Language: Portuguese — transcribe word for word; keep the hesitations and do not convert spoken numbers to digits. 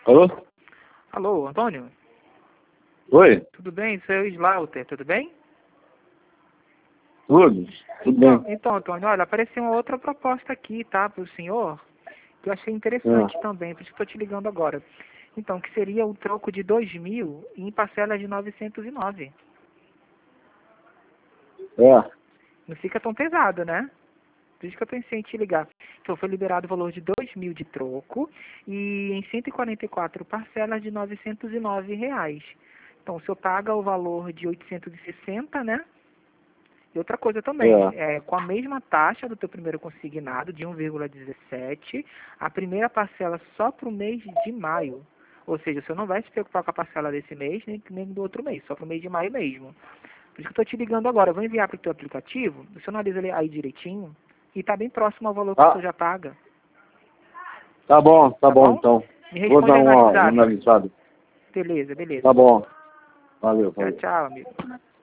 Alô? Alô, Antônio? Oi? Tudo bem? Sou eu, Slaughter, tudo bem? Tudo? Tudo Então, bem. então, Antônio, olha, apareceu uma outra proposta aqui, tá, para o senhor, que eu achei interessante Ah, também, por isso que estou te ligando agora. Então, que seria o troco de dois mil em parcelas de novecentos e nove. é. Não fica tão pesado, né? Por isso que eu pensei em te ligar. Então, foi liberado o valor de dois mil de troco e em cento e quarenta e quatro parcelas de novecentos e nove reais. Então, o senhor paga o valor de oitocentos e sessenta, né? E outra coisa também, É. é, com a mesma taxa do teu primeiro consignado, de um vírgula dezessete, a primeira parcela só para o mês de maio. Ou seja, o senhor não vai se preocupar com a parcela desse mês, nem, nem do outro mês, só para o mês de maio mesmo. Por isso que eu estou te ligando agora. Eu vou enviar para o teu aplicativo, o senhor analisa ele aí direitinho, e está bem próximo ao valor que o Ah, senhor já paga. tá bom, tá Tá bom bom? então. Me Vou responde dar aí no uma, uma WhatsApp. analisada. Beleza, Tá beleza. bom. Valeu, Tchau, valeu. tchau, amigo.